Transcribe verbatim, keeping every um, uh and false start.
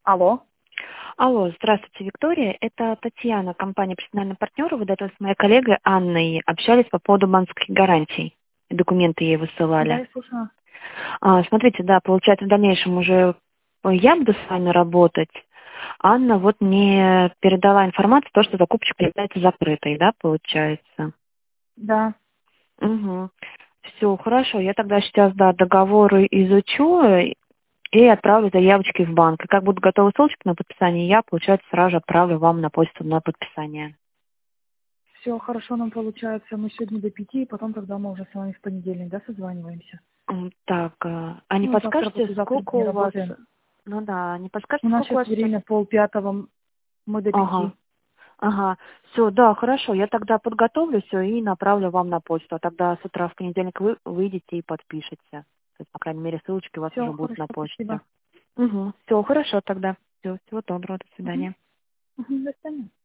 Алло. Алло, здравствуйте, Виктория. Это Татьяна, компания «Профессиональный партнер». Вы до этого с моей коллегой Анной общались по поводу банковских гарантий. Документы ей Да, высылали. я слушаю. А, смотрите, да, получается, в дальнейшем уже я буду с вами работать. Анна вот мне передала информацию, то, что закупочка является закрытой, да, получается? Да. Угу. Все, хорошо. Я тогда сейчас, да, договоры изучу и отправлю заявочки в банк. И как будут готовы ссылочки на подписание, я, получается, сразу же отправлю вам на почту на подписание. Все хорошо нам получается. Мы сегодня до пяти, и потом тогда мы уже с вами в понедельник, да, созваниваемся. М, Так, э, а не Ну, завтра, подскажете, послезавтра сколько не у вас... работаем. Ну да, не подскажете, У нас сколько у сейчас вас сейчас... время полпятого, мы до Ага, пяти. ага. Все, да, хорошо. Я тогда подготовлю все и направлю вам на почту. А тогда с утра в понедельник вы выйдете и подпишете. То есть, по крайней мере, ссылочки у вас Все уже будут хорошо, на почте. спасибо. Угу. Все, хорошо тогда. Все, всего доброго, до Угу. свидания. Угу, до свидания.